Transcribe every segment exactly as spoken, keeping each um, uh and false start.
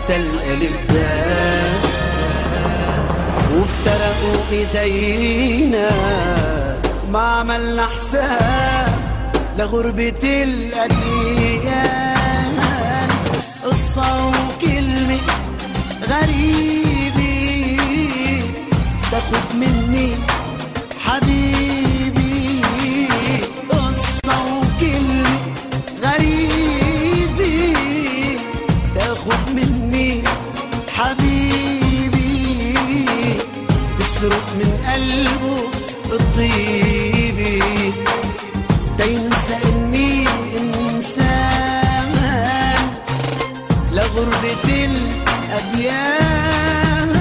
حتى الألباء، وافترقوا ايدينا ما عملنا حساب لغربة الأديان. قصة وكلمة غريبة تاخد مني حبيبي، قصة وكلمة غريبة تاخد مني حبيبي، تسرق من قلبه الطيبي، تينسى اني انسان لغربة الأديان.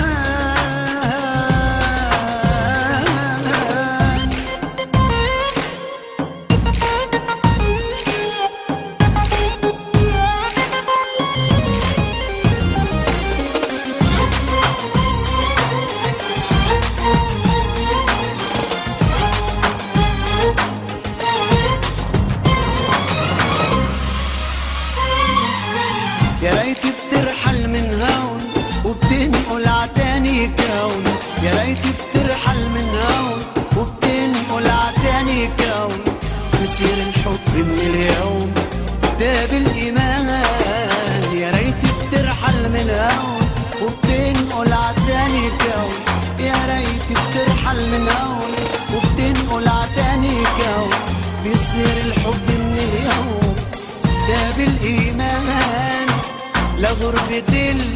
يا ريت بترحل من هون وبتنقل عتاني كون، يا ريت بترحل من هون وبتنقل عتاني كون، بصير الحب من اليوم داب الإيمان. يا ريت بترحل من هون وبتنقل عتاني كون، يا ريت بترحل من هون وبتنقل عتاني كون، بيصير الحب من اليوم داب الإيمان لغربة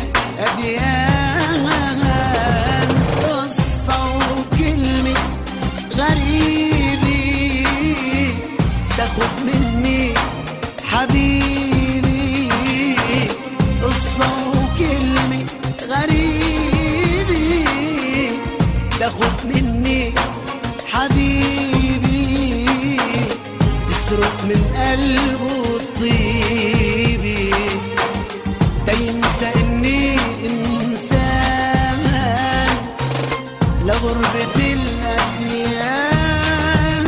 الأديان. قصة وكلمة غريبة تاخد مني حبيبي، قصة وكلمة غريبة تاخد مني حبيبي، تسرق من قلبه الطيبي، تينسى اني انسان لغربة الأديان.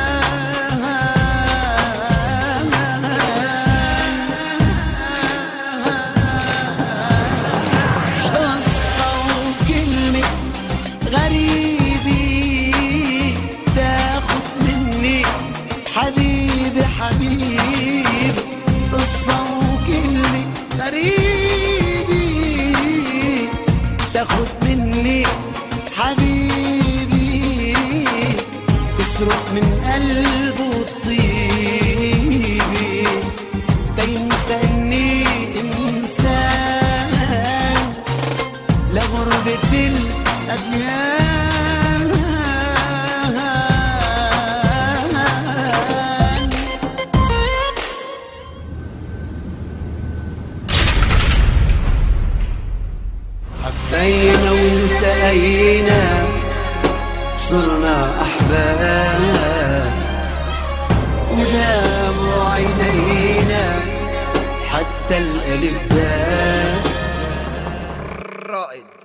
قصة وكلمة غريبة تاخد مني حبيبي حبيبي، قصة وكلمة غريبة تاخد مني حبيبي، تسرق من قلبه الطيبي، تينسى اني انسان لغربة الأديان. حبينا والتقينا صرنا أحباب، وداموا عينينا حتى الألباء. رائد.